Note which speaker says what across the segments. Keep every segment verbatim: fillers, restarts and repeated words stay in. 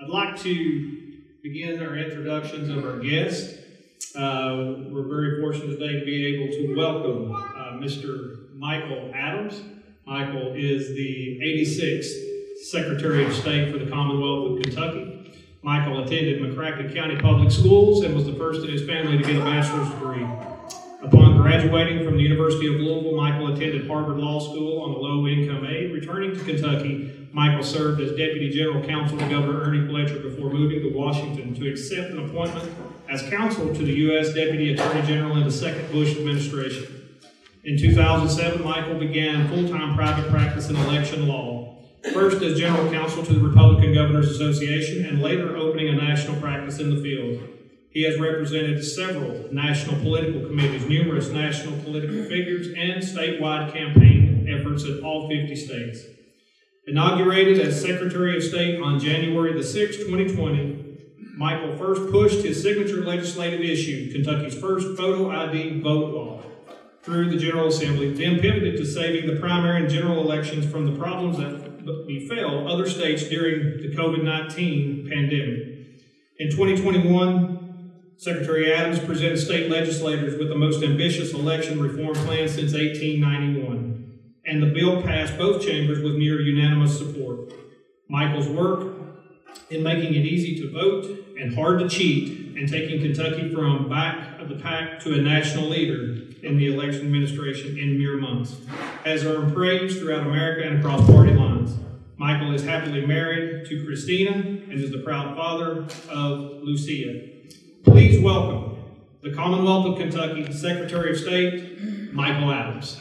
Speaker 1: I'd like to begin our introductions of our guests. Uh, we're very fortunate today to be able to welcome uh, Mister Michael Adams. Michael is the eighty-sixth Secretary of State for the Commonwealth of Kentucky. Michael attended McCracken County Public Schools and was the first in his family to get a bachelor's degree. Upon graduating from the University of Louisville, Michael attended Harvard Law School on a low-income aid. Returning to Kentucky, Michael served as Deputy General Counsel to Governor Ernie Fletcher before moving to Washington to accept an appointment as counsel to the U S Deputy Attorney General in the second Bush administration. In two thousand seven, Michael began full-time private practice in election law, first as General Counsel to the Republican Governors Association and later opening a national practice in the field. He has represented several national political committees, numerous national political figures, and statewide campaign efforts in all fifty states. Inaugurated as Secretary of State on January the sixth, twenty twenty, Michael first pushed his signature legislative issue, Kentucky's first photo I D vote law, through the General Assembly, then pivoted to saving the primary and general elections from the problems that befell other states during the COVID nineteen pandemic. In twenty twenty-one, Secretary Adams presented state legislators with the most ambitious election reform plan since eighteen ninety-one, and the bill passed both chambers with near unanimous support. Michael's work in making it easy to vote and hard to cheat and taking Kentucky from back of the pack to a national leader in the election administration in mere months has earned praise throughout America and across party lines. Michael is happily married to Christina and is the proud father of Lucia. Please welcome the Commonwealth of Kentucky Secretary of State, Michael Adams.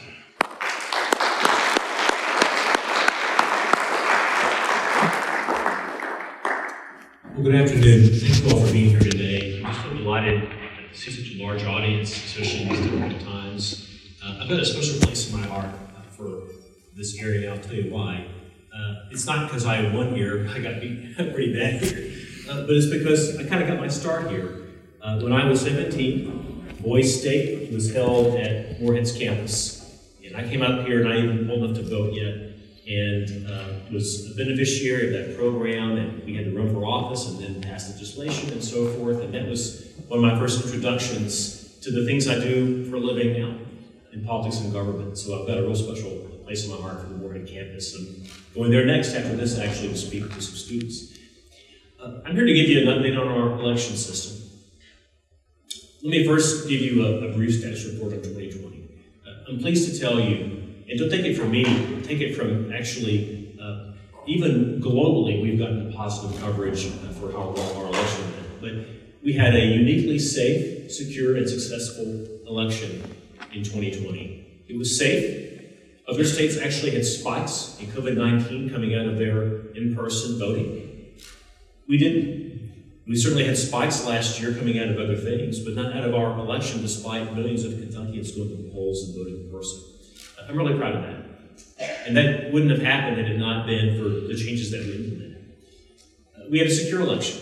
Speaker 2: Well, good afternoon. Thank you all for being here today. I'm just so delighted to see such a large audience, especially in these difficult times. Uh, I've got a special place in my heart uh, for this area, and I'll tell you why. Uh, it's not because I won here, I got beat pretty bad here, uh, but it's because I kind of got my start here. Uh, when I was seventeen, Boys State was held at Morehead's campus. And I came up here and I didn't old enough to vote yet, and uh, was a beneficiary of that program, and we had to run for office and then pass legislation and so forth. And that was one of my first introductions to the things I do for a living now in politics and government. So I've got a real special place in my heart for the Morehead campus. I'm going there next after this actually to speak to some students. Uh, I'm here to give you an update on our election system. Let me first give you a, a brief status report on twenty twenty. Uh, I'm pleased to tell you, and don't take it from me, take it from actually, uh, even globally, we've gotten positive coverage uh, for how well our election went. But we had a uniquely safe, secure, and successful election in twenty twenty. It was safe. Other states actually had spikes in COVID nineteen coming out of their in-person voting. We didn't. We certainly had spikes last year coming out of other things, but not out of our election, despite millions of Kentuckians going to the polls and voting in person. I'm really proud of that. And that wouldn't have happened had it not been for the changes that we implemented. Uh, we had a secure election.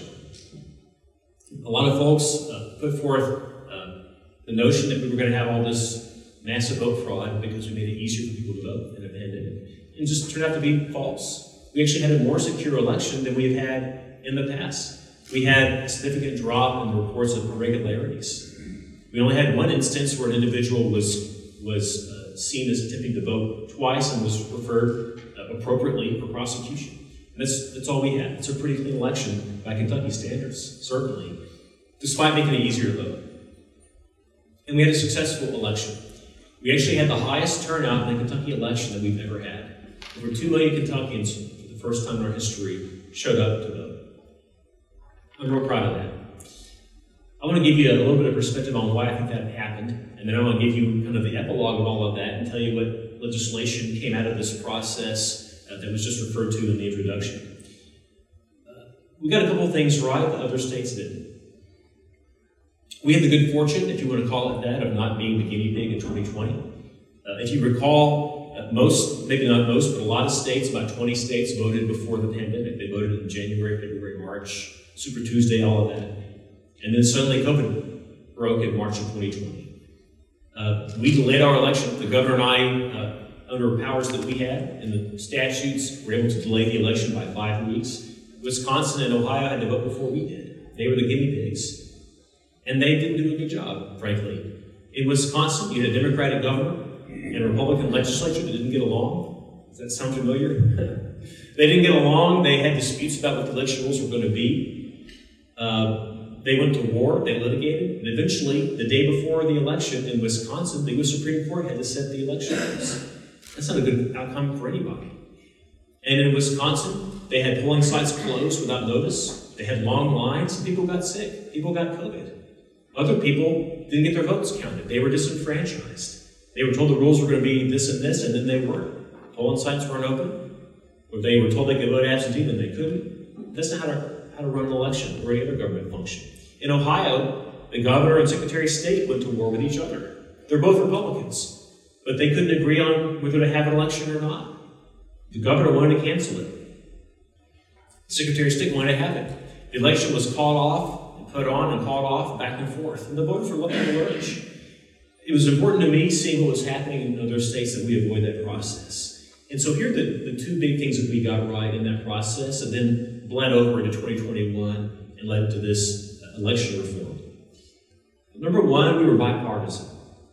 Speaker 2: A lot of folks uh, put forth uh, the notion that we were going to have all this massive vote fraud because we made it easier for people to vote in a pandemic. And it just turned out to be false. We actually had a more secure election than we've had in the past. We had a significant drop in the reports of irregularities. We only had one instance where an individual was, was uh, seen as attempting to vote twice and was referred uh, appropriately for prosecution. And that's, that's all we had. It's a pretty clean election by Kentucky standards, certainly, despite making it easier to vote. And we had a successful election. We actually had the highest turnout in a Kentucky election that we've ever had. Over two million Kentuckians, for the first time in our history, showed up to vote. I'm real proud of that. I want to give you a little bit of perspective on why I think that happened, and then I want to give you kind of the epilogue of all of that and tell you what legislation came out of this process uh, that was just referred to in the introduction. Uh, we got a couple of things right that other states didn't. We had the good fortune, if you want to call it that, of not being the guinea pig in twenty twenty. Uh, if you recall, uh, most, maybe not most, but a lot of states, about twenty states, voted before the pandemic. They voted in January, February, March, Super Tuesday, all of that. And then suddenly COVID broke in March of twenty twenty. Uh, we delayed our election. The governor and I, uh, under powers that we had in the statutes, were able to delay the election by five weeks. Wisconsin and Ohio had to vote before we did. They were the guinea pigs. And they didn't do a good job, frankly. In Wisconsin, you had a Democratic governor and a Republican legislature that didn't get along. Does that sound familiar? They didn't get along. They had disputes about what the election rules were going to be. Uh, they went to war. They litigated. And eventually, the day before the election in Wisconsin, the U S Supreme Court had to set the election rules. That's not a good outcome for anybody. And in Wisconsin, they had polling sites closed without notice. They had long lines, and people got sick. People got COVID. Other people didn't get their votes counted. They were disenfranchised. They were told the rules were going to be this and this, and then they weren't. Polling sites weren't open, or they were told they could vote absentee, then they couldn't. That's not how to, how to run an election or any other government function. In Ohio, the governor and secretary of state went to war with each other. They're both Republicans, but they couldn't agree on whether to have an election or not. The governor wanted to cancel it. The secretary of state wanted to have it. The election was called off and put on and called off back and forth, and the voters were left on the lurch. It was important to me, seeing what was happening in other states, that we avoid that process. And so here are the, the two big things that we got right in that process, and then bled over into twenty twenty-one and led to this election reform. Number one, we were bipartisan.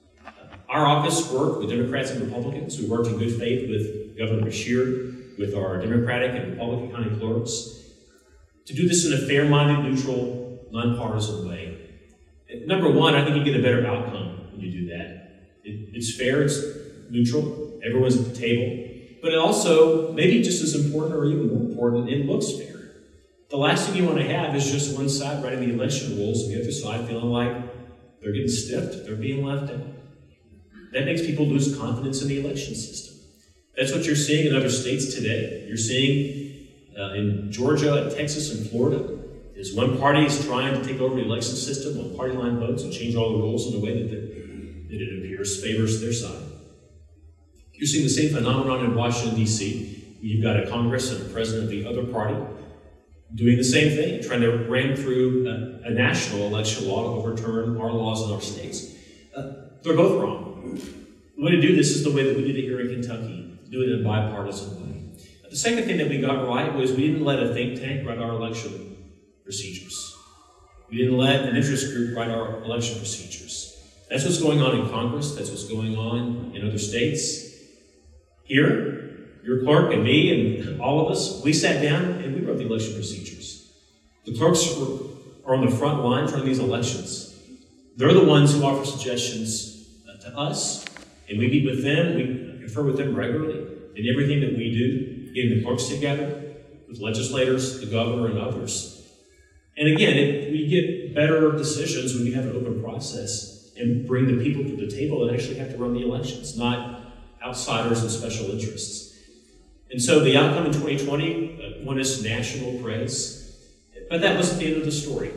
Speaker 2: Our office worked with Democrats and Republicans. We worked in good faith with Governor Beshear, with our Democratic and Republican county clerks, to do this in a fair-minded, neutral, nonpartisan way. And number one, I think you get a better outcome when you do that. It, it's fair, it's neutral, everyone's at the table. But it also, maybe just as important or even more important, it looks fair. The last thing you want to have is just one side writing the election rules and the other side feeling like they're getting stiffed, they're being left out. That makes people lose confidence in the election system. That's what you're seeing in other states today. You're seeing uh, in Georgia and Texas and Florida, is one party is trying to take over the election system on party line votes and change all the rules in a way that, that it appears favors their side. You're seeing the same phenomenon in Washington, D C You've got a Congress and a president of the other party doing the same thing, trying to ram through a, a national election law to overturn our laws in our states. Uh, they're both wrong. The way to do this is the way that we did it here in Kentucky, do it in a bipartisan way. The second thing that we got right was we didn't let a think tank write our election procedures. We didn't let an interest group write our election procedures. That's what's going on in Congress. That's what's going on in other states. Here, your clerk and me and all of us, we sat down and we wrote the election procedures. The clerks were, are on the front lines running these elections. They're the ones who offer suggestions uh, to us, and we meet with them. We confer with them regularly in everything that we do, getting the clerks together with legislators, the governor, and others. And again, it, we get better decisions when you have an open process and bring the people to the table that actually have to run the elections, not outsiders and special interests. And so the outcome in twenty twenty uh, won us national praise, but that wasn't the end of the story.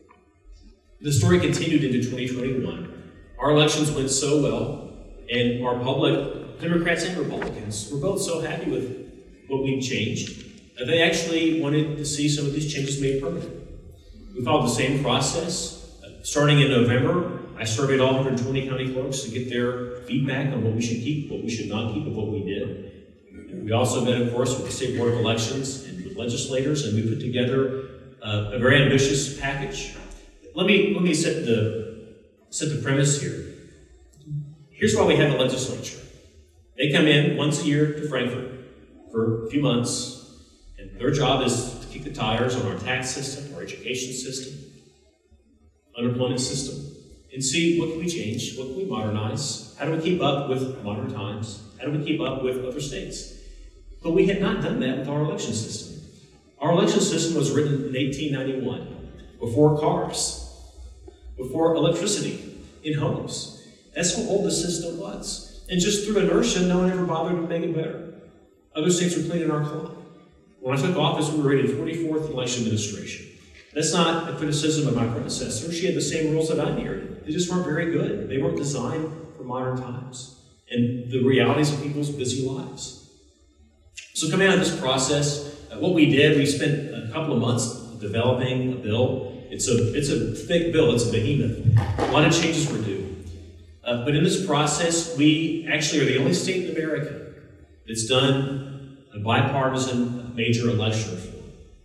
Speaker 2: The story continued into twenty twenty-one. Our elections went so well, and our public, Democrats and Republicans, were both so happy with what we'd changed that they actually wanted to see some of these changes made permanent. We followed the same process. Uh, starting in November, I surveyed all one hundred twenty county clerks to get their feedback on what we should keep, what we should not keep, and what we did. We also met, of course, with the State Board of Elections and with legislators, and we put together uh, a very ambitious package. Let me let me set the set the premise here. Here's why we have a legislature. They come in once a year to Frankfort for a few months, and their job is to kick the tires on our tax system, our education system, unemployment system, and see what can we change, what can we modernize, how do we keep up with modern times, how do we keep up with other states. But we had not done that with our election system. Our election system was written in eighteen ninety-one, before cars, before electricity in homes. That's how old the system was. And just through inertia, no one ever bothered to make it better. Other states were cleaning our clock. When I took office, we were rated forty-fourth in election administration. That's not a criticism of my predecessor. She had the same rules that I inherited. They just weren't very good. They weren't designed for modern times and the realities of people's busy lives. So coming out of this process, uh, what we did, we spent a couple of months developing a bill. It's a, it's a thick bill, it's a behemoth. A lot of changes were due. Uh, but in this process, we actually are the only state in America that's done a bipartisan major election reform.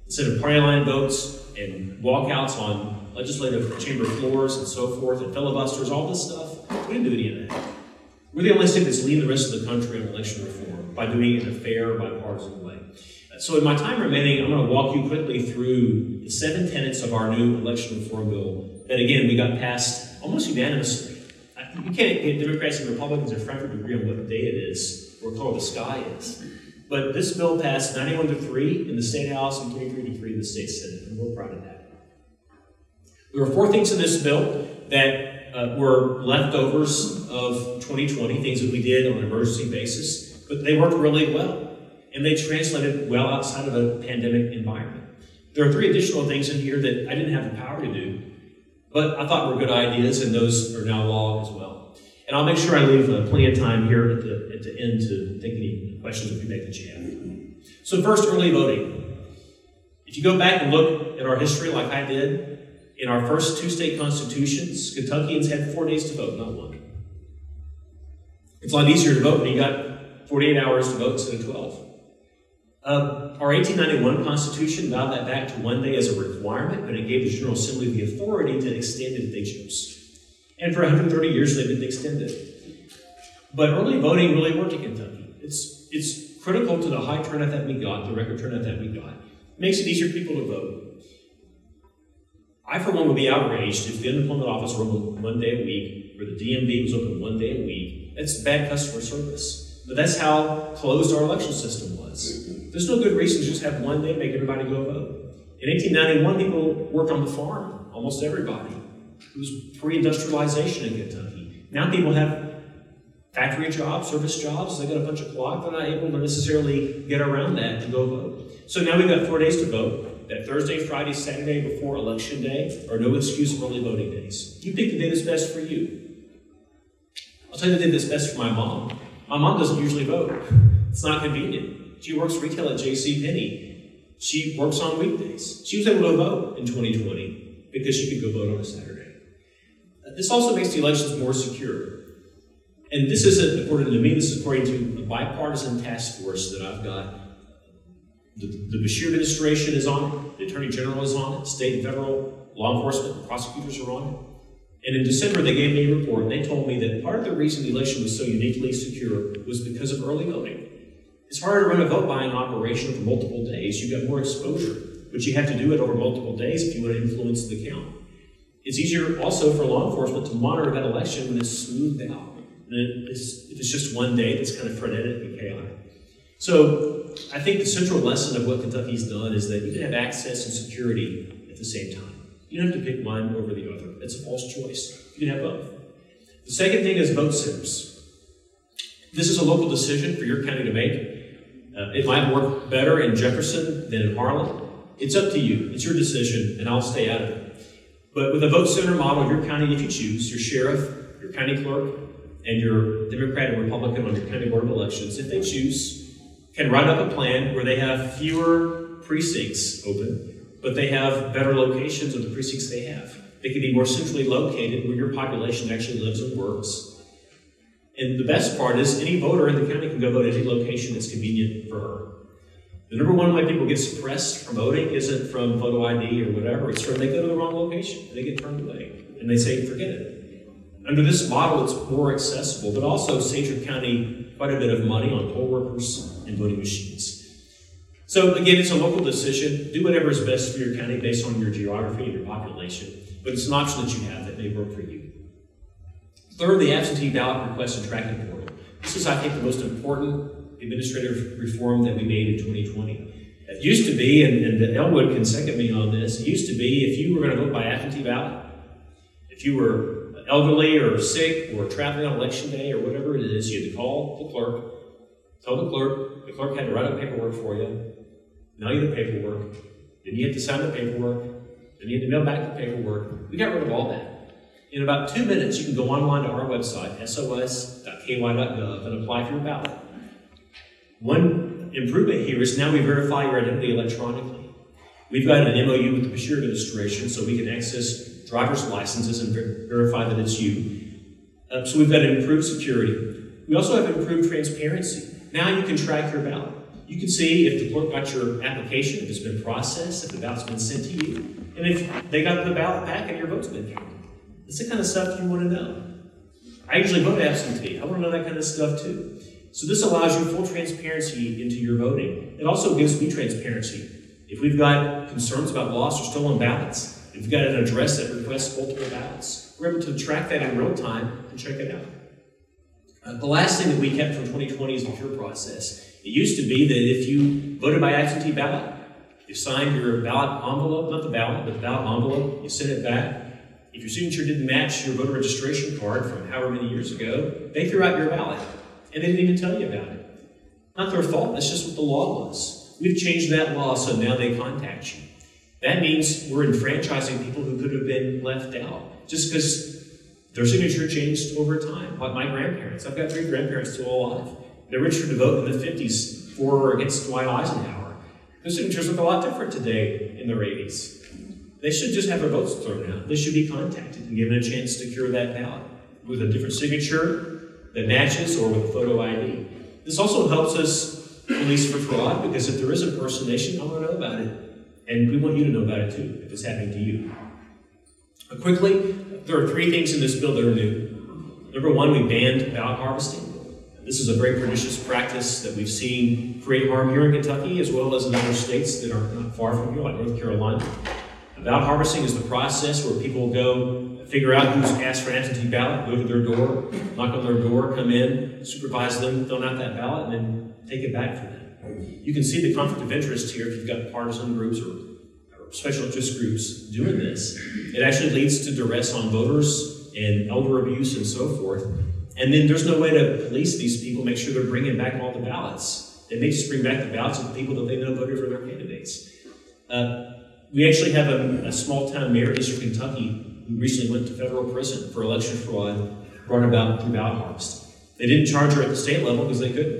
Speaker 2: Instead of party line votes and walkouts on legislative chamber floors and so forth, and filibusters, all this stuff, we didn't do any of that. We're the only state that's leading the rest of the country on election reform by doing it in a fair, bipartisan way. So in my time remaining, I'm going to walk you quickly through the seven tenets of our new election reform bill that, again, we got passed almost unanimously. You can't get Democrats and Republicans in Frankfurt to agree on what day it is or what color the sky is. But this bill passed ninety-one to three in the State House and twenty-three to three in the State Senate, and we're proud of that. There were four things in this bill that uh, were leftovers of twenty twenty, things that we did on an emergency basis, but they worked really well, and they translated well outside of a pandemic environment. There are three additional things in here that I didn't have the power to do, but I thought were good ideas, and those are now law as well. And I'll make sure I leave uh, plenty of time here at the, at the end to take any questions or feedback that you have. So first, early voting. If you go back and look at our history like I did, in our first two state constitutions, Kentuckians had four days to vote, not one. It's a lot easier to vote when you got forty-eight hours to vote instead of twelve. Uh, our eighteen ninety-one Constitution dialed that back to one day as a requirement, but it gave the General Assembly the authority to extend it if they chose. And for one hundred thirty years, they've been extended. But early voting really worked in Kentucky. It's, it's critical to the high turnout that we got, the record turnout that we got. It makes it easier for people to vote. I, for one, would be outraged if the unemployment office were open one day a week, or the D M V was open one day a week. That's bad customer service. But that's how closed our election system was. There's no good reason to just have one day to make everybody go vote. In eighteen ninety-one, people worked on the farm, almost everybody. It was pre-industrialization in Kentucky. Now people have factory jobs, service jobs, they got a bunch of clock, they're not able to necessarily get around that and go vote. So now we've got four days to vote. That Thursday, Friday, Saturday before Election Day are no excuse for early voting days. You pick the day that's best for you. I'll tell you the day that's best for my mom. My mom doesn't usually vote. It's not convenient. She works retail at J C Penney. She works on weekdays. She was able to vote in twenty twenty because she could go vote on a Saturday. This also makes the elections more secure. And this isn't according to me, this is according to a bipartisan task force that I've got. The, the Beshear administration is on it, the Attorney General is on it, state and federal law enforcement and prosecutors are on it. And in December, they gave me a report, and they told me that part of the reason the election was so uniquely secure was because of early voting. It's harder to run a vote buying operation over multiple days. You've got more exposure, but you have to do it over multiple days if you want to influence the count. It's easier also for law enforcement to monitor that election when it's smoothed out. And it's, if it's just one day that's kind of frenetic and chaotic. So I think the central lesson of what Kentucky's done is that you can have access and security at the same time. You don't have to pick one over the other. It's a false choice. You can have both. The second thing is vote centers. This is a local decision for your county to make. Uh, it might work better in Jefferson than in Harlan. It's up to you. It's your decision, and I'll stay out of it. But with a vote center model, your county, if you choose, your sheriff, your county clerk, and your Democrat and Republican on your county board of elections, if they choose, can write up a plan where they have fewer precincts open, but they have better locations of the precincts they have. They can be more centrally located where your population actually lives and works. And the best part is any voter in the county can go vote at any location that's convenient for her. The number one way people get suppressed from voting isn't from photo I D or whatever, it's from they go to the wrong location, and they get turned away, and they say, forget it. Under this model, it's more accessible, but also saves your county quite a bit of money on poll workers and voting machines. So again, it's a local decision. Do whatever is best for your county based on your geography and your population, but it's an option that you have that may work for you. Third, the absentee ballot request and tracking portal. This is, I think, the most important administrative reform that we made in twenty twenty. It used to be, and, and Elwood can second me on this, it used to be if you were going to vote by absentee ballot, if you were elderly or sick or traveling on election day or whatever it is, you had to call the clerk, tell the clerk, the clerk had to write up paperwork for you, mail you the paperwork, then you had to sign the paperwork, then you had to mail back the paperwork. We got rid of all that. In about two minutes, you can go online to our website, S O S dot K Y dot gov, and apply for your ballot. One improvement here is now we verify your identity electronically. We've got an M O U with the Beshear administration so we can access driver's licenses and ver verify that it's you. Uh, so we've got improved security. We also have improved transparency. Now you can track your ballot. You can see if the clerk got your application, if it's been processed, if the ballot's been sent to you, and if they got the ballot back and your vote's been counted. It's the kind of stuff you want to know. I usually vote absentee. I want to know that kind of stuff too. So this allows you full transparency into your voting. It also gives me transparency. If we've got concerns about lost or stolen ballots, if we've got an address that requests multiple ballots, we're able to track that in real time and check it out. Uh, the last thing that we kept from twenty twenty is the cure process. It used to be that if you voted by absentee ballot, you signed your ballot envelope, not the ballot, but the ballot envelope, you sent it back. If your signature didn't match your voter registration card from however many years ago, they threw out your ballot, and they didn't even tell you about it. Not their fault, that's just what the law was. We've changed that law, so now they contact you. That means we're enfranchising people who could have been left out, just because their signature changed over time. Like my grandparents, I've got three grandparents still alive. They registered to vote in the fifties for or against Dwight Eisenhower. Their signatures look a lot different today in their eighties. They should just have their votes thrown out. They should be contacted and given a chance to cure that ballot with a different signature that matches or with a photo I D. This also helps us police for fraud, because if there is impersonation, I want to know about it. And we want you to know about it too, if it's happening to you. Uh, quickly, there are three things in this bill that are new. Number one, we banned ballot harvesting. This is a very pernicious practice that we've seen create harm here in Kentucky, as well as in other states that are not far from here, like North Carolina. Ballot harvesting is the process where people go figure out who's asked for an absentee ballot, go to their door, knock on their door, come in, supervise them, fill out that ballot, and then take it back for them. You can see the conflict of interest here if you've got partisan groups or, or special interest groups doing this. It actually leads to duress on voters and elder abuse and so forth. And then there's no way to police these people, make sure they're bringing back all the ballots. They may just bring back the ballots of the people that they know voted for their candidates. Uh, We actually have a, a small-town mayor in Eastern Kentucky who recently went to federal prison for election fraud brought about through ballot harvesting. They didn't charge her at the state level because they couldn't,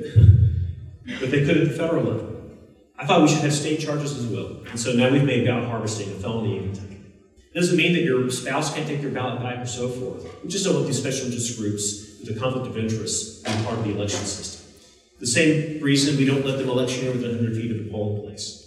Speaker 2: but they could at the federal level. I thought we should have state charges as well, and so now we've made ballot harvesting a felony in Kentucky. It doesn't mean that your spouse can't take their ballot back or so forth. We just don't want these special interest groups with a conflict of interest being part of the election system. The same reason we don't let them election within one hundred feet of the polling place.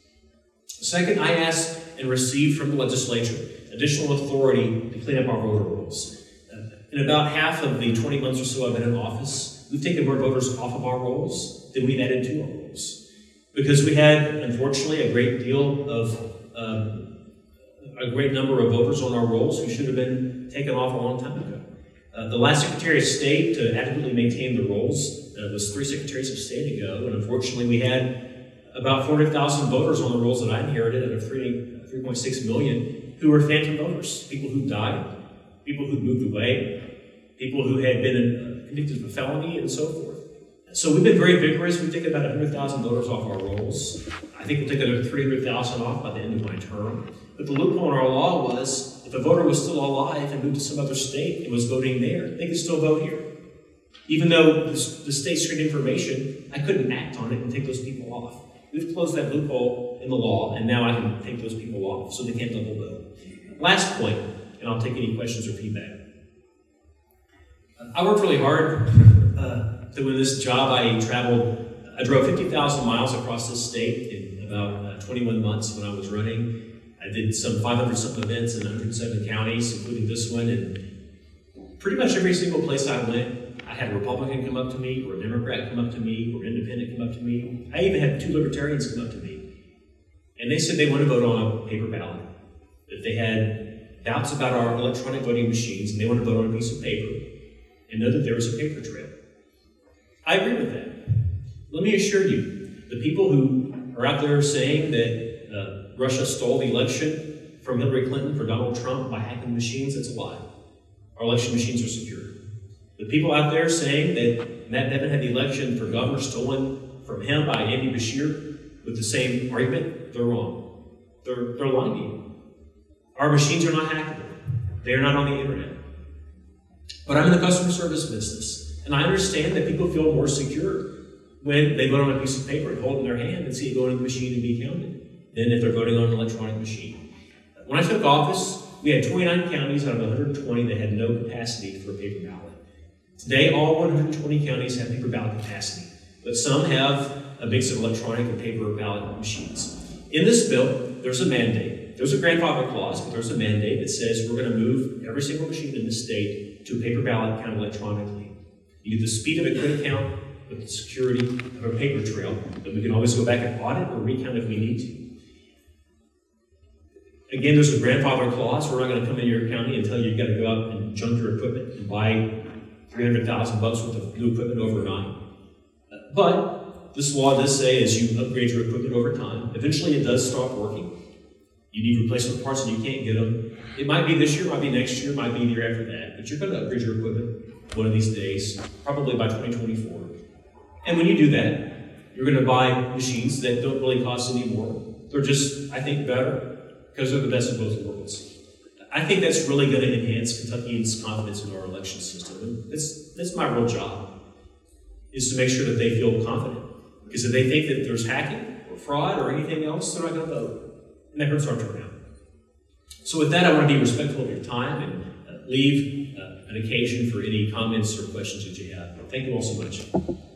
Speaker 2: Second, I asked and received from the legislature additional authority to clean up our voter rolls. Uh, in about half of the twenty months or so I've been in office, we've taken more voters off of our rolls than we've added to our rolls. Because we had, unfortunately, a great deal of, um, a great number of voters on our rolls who should have been taken off a long time ago. Uh, the last Secretary of State to adequately maintain the rolls uh, was three Secretaries of State ago, and unfortunately we had about four hundred thousand voters on the rolls that I inherited out of three point six million who were phantom voters, people who died, people who moved away, people who had been convicted of a felony, and so forth. So we've been very vigorous. We've taken about one hundred thousand voters off our rolls. I think we'll take another three hundred thousand off by the end of my term. But the loophole in our law was if a voter was still alive and moved to some other state and was voting there, they could still vote here. Even though the, the state screened information, I couldn't act on it and take those people off. We've closed that loophole in the law, and now I can take those people off, so they can't double vote. Last point, and I'll take any questions or feedback. I worked really hard uh, to win this job. I traveled, I drove fifty thousand miles across this state in about uh, twenty-one months when I was running. I did some five hundred something events in one hundred seven counties, including this one, and pretty much every single place I went, I had a Republican come up to me, or a Democrat come up to me, or an independent come up to me. I even had two libertarians come up to me. And they said they want to vote on a paper ballot. If they had doubts about our electronic voting machines, and they want to vote on a piece of paper, and know that there was a paper trail. I agree with that. Let me assure you, the people who are out there saying that uh, Russia stole the election from Hillary Clinton for Donald Trump by hacking machines, that's a lie. Our election machines are secure. The people out there saying that Matt Bevin had the election for governor stolen from him by Andy Beshear with the same argument, they're wrong. They're, they're lying to you. Our machines are not hackable. They are not on the internet. But I'm in the customer service business, and I understand that people feel more secure when they vote on a piece of paper and hold it in their hand and see it go into the machine and be counted than if they're voting on an electronic machine. When I took office, we had twenty-nine counties out of one hundred twenty that had no capacity for a paper ballot. Today, all one hundred twenty counties have paper ballot capacity, but some have a mix of electronic and paper ballot machines. In this bill, there's a mandate. There's a grandfather clause, but there's a mandate that says we're going to move every single machine in the state to a paper ballot counted electronically. You get the speed of a quick count with the security of a paper trail that we can always go back and audit or recount if we need to. Again, there's a grandfather clause. We're not going to come into your county and tell you you've got to go out and junk your equipment and buy three hundred thousand bucks worth of new equipment overnight. But this law does say as you upgrade your equipment over time, eventually it does stop working. You need replacement parts and you can't get them. It might be this year, might be next year, might be the year after that, but you're going to upgrade your equipment one of these days, probably by twenty twenty-four. And when you do that, you're going to buy machines that don't really cost any more. They're just, I think, better because they're the best of both worlds. I think that's really going to enhance Kentuckians' confidence in our election system. And that's, that's my real job, is to make sure that they feel confident. Because if they think that there's hacking or fraud or anything else, they're not going to vote. And that hurts our turnout. So with that, I want to be respectful of your time and uh, leave uh, an occasion for any comments or questions that you have. Thank you all so much.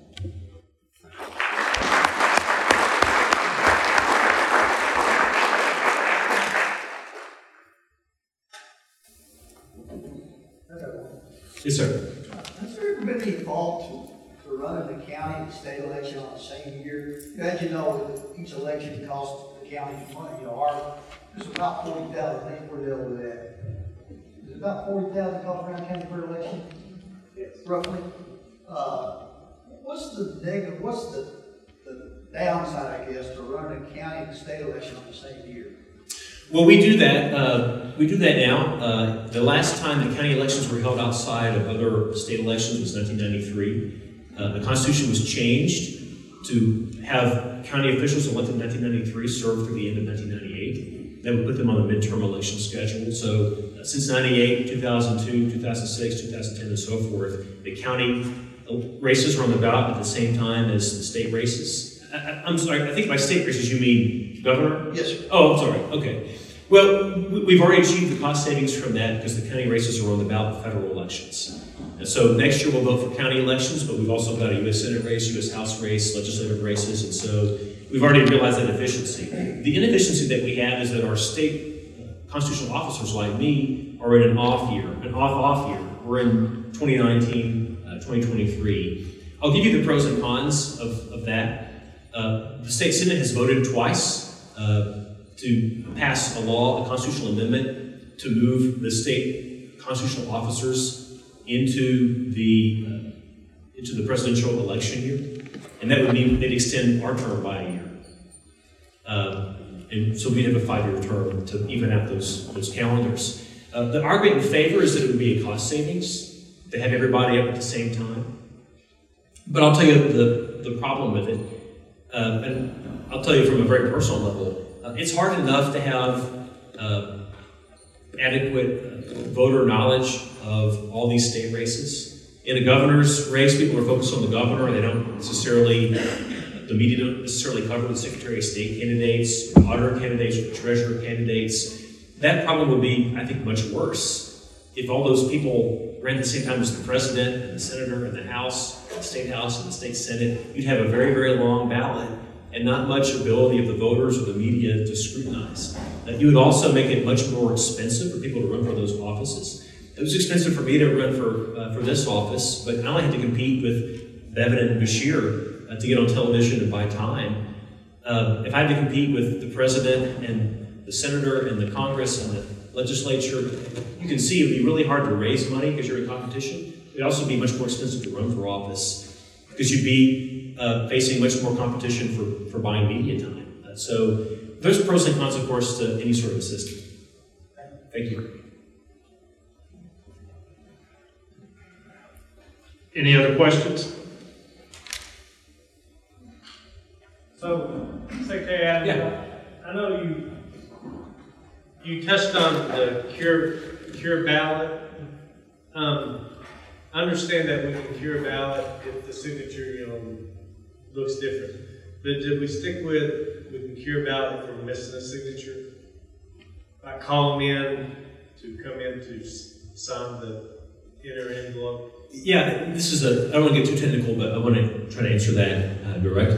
Speaker 2: Yes, sir.
Speaker 3: Has there ever been any thought to, to running the county and state election on the same year? As you know, each election costs the county money. You know, our, there's about forty thousand, I think we're dealing with that. Is it about forty thousand cost Brown County per election? Yes. Roughly. Uh, what's the negative, what's the, the downside, I guess, to running a county and state election on the same year?
Speaker 2: Well, we do that. Uh, we do that now. Uh, the last time the county elections were held outside of other state elections was nineteen ninety-three. Uh, the Constitution was changed to have county officials elected in nineteen ninety-three serve through the end of nineteen ninety-eight. That would put them on the midterm election schedule. So uh, since ninety-eight, two thousand two, two thousand six, two thousand ten, and so forth, the county races are on the ballot at the same time as the state races. I, I, I'm sorry, I think by state races you mean governor?
Speaker 3: Yes, sir.
Speaker 2: Oh, I'm sorry. Okay. Well, we've already achieved the cost savings from that because the county races are on the ballot for federal elections. And so next year we'll vote for county elections, but we've also got a U S Senate race, U S House race, legislative races, and so we've already realized that efficiency. The inefficiency that we have is that our state constitutional officers like me are in an off year, an off-off year. We're in twenty nineteen, uh, twenty twenty-three. I'll give you the pros and cons of, of that. Uh, the state Senate has voted twice uh, to pass a law, a constitutional amendment, to move the state constitutional officers into the uh, into the presidential election year, and that would mean they'd extend our term by a year, uh, and so we'd have a five-year term to even out those those calendars. Uh, the argument in favor is that it would be a cost savings to have everybody up at the same time, but I'll tell you the the problem with it, uh, and I'll tell you from a very personal level. Uh, it's hard enough to have uh, adequate uh, voter knowledge of all these state races. In a governor's race, people are focused on the governor. They don't necessarily, the media don't necessarily cover the Secretary of State candidates, or auditor candidates, or treasurer candidates. That problem would be, I think, much worse if all those people ran at the same time as the president and the senator and the House, the state House and the state Senate. You'd have a very, very long ballot and not much ability of the voters or the media to scrutinize. Uh, you would also make it much more expensive for people to run for those offices. It was expensive for me to run for uh, for this office, but I only had to compete with Bevin and Beshear uh, to get on television and buy time. Uh, if I had to compete with the president and the senator and the Congress and the legislature, you can see it would be really hard to raise money because you're in competition. It would also be much more expensive to run for office because you'd be Uh, facing much more competition for, for buying media time. Uh, so there's pros and cons, of course, to any sort of a system. Thank you.
Speaker 1: Any other questions?
Speaker 4: So, Secretary Adams,
Speaker 2: Yeah.
Speaker 4: I know you you touched on the cure cure ballot. Um, I understand that we can cure a ballot if the signature, you know, looks different. But did we stick with we can cure ballot if we're missing a signature? I call them in to come in to sign the inner envelope.
Speaker 2: Yeah, this is a, I don't want to get too technical, but I want to try to answer that uh, directly.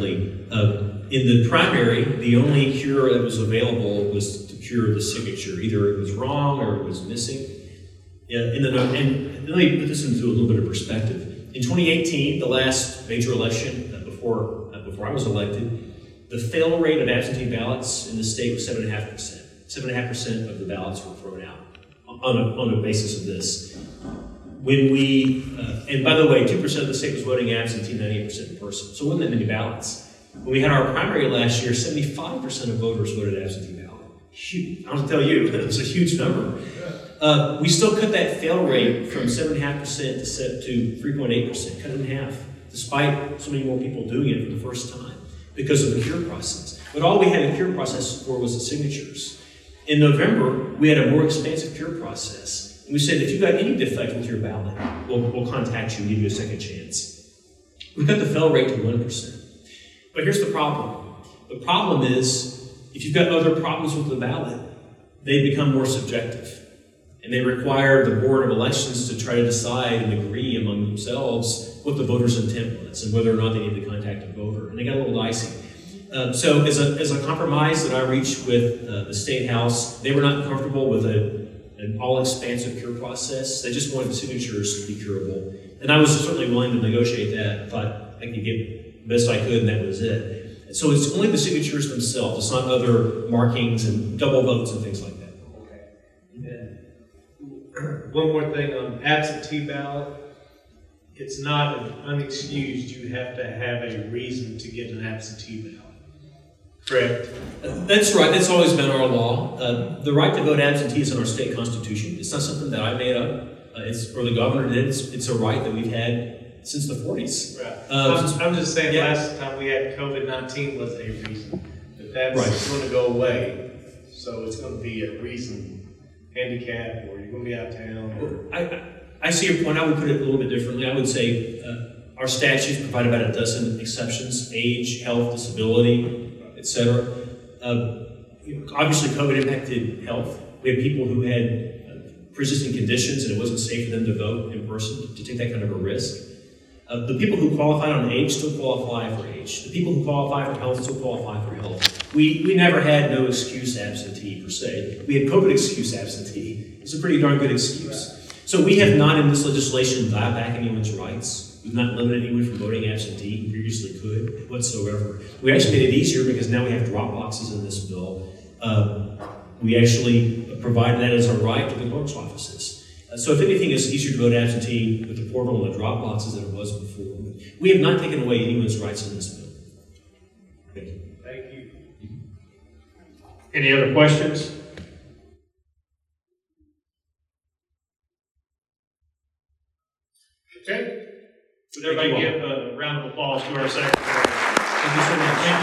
Speaker 2: Uh, in the primary, the only cure that was available was to cure the signature. Either it was wrong or it was missing. Yeah, in the, and let me put this into a little bit of perspective. In twenty eighteen, the last major election uh, before, uh, before I was elected, the fail rate of absentee ballots in the state was seven point five percent. seven point five percent of the ballots were thrown out on a, on a basis of this. When we, uh, and by the way, two percent of the state was voting absentee, ninety-eight percent in person. So it wasn't that many ballots. When we had our primary last year, seventy-five percent of voters voted absentee ballot. Huge. I don't tell you, it was a huge number. Uh, we still cut that fail rate from seven point five percent to set to three point eight percent, cut it in half, despite so many more people doing it for the first time because of the cure process. But all we had a cure process for was the signatures. In November, we had a more expansive cure process. And we said, if you got any defect with your ballot, we'll, we'll contact you and give you a second chance. We cut the fail rate to one percent. But here's the problem. The problem is, if you've got other problems with the ballot, they become more subjective. And they require the Board of Elections to try to decide and agree among themselves what the voter's intent was and whether or not they need to contact a voter. And they got a little dicey. Um, so as a, as a compromise that I reached with uh, the State House, they were not comfortable with a, an all-expansive cure process. They just wanted the signatures to be curable. And I was certainly willing to negotiate that. I thought I could get the best I could, and that was it. So it's only the signatures themselves. It's not other markings and double votes and things like that.
Speaker 4: One more thing on absentee ballot. It's not an unexcused, you have to have a reason to get an absentee ballot. Correct?
Speaker 2: That's right. That's always been our law. Uh, the right to vote absentee is in our state constitution. It's not something that I made up. Uh, it's or the governor did. It's, it's a right that we've had since the forties.
Speaker 4: Right.
Speaker 2: Um,
Speaker 4: I'm, I'm just saying,
Speaker 2: yeah.
Speaker 4: last time we had COVID nineteen was a reason. But that's
Speaker 2: Right.
Speaker 4: going to go away. So it's going to be a reason. Handicap, or you're going to be out of town.
Speaker 2: I, I, I see your point. I would put it a little bit differently. I would say uh, our statutes provide about a dozen exceptions: age, health, disability, et cetera. Uh, obviously, COVID impacted health. We had people who had uh, pre-existing conditions, and it wasn't safe for them to vote in person to take that kind of a risk. Uh, the people who qualified on age still qualify for age. The people who qualify for health still qualify for health. We we never had no excuse absentee per se. We had COVID excuse absentee. It's a pretty darn good excuse. So we have not in this legislation dialed back anyone's rights. We've not limited anyone from voting absentee. We previously could whatsoever. We actually made it easier because now we have drop boxes in this bill. Uh, we actually provided that as a right to the clerk's offices. Uh, so if anything, it's easier to vote absentee with the portal and the drop boxes than it was before. But we have not taken away anyone's rights in this bill. Thank you.
Speaker 4: Thank you.
Speaker 1: Any other questions? Okay. Would everybody
Speaker 2: Thank you all.
Speaker 1: give a round of applause to our secretary?
Speaker 2: Thank you so much.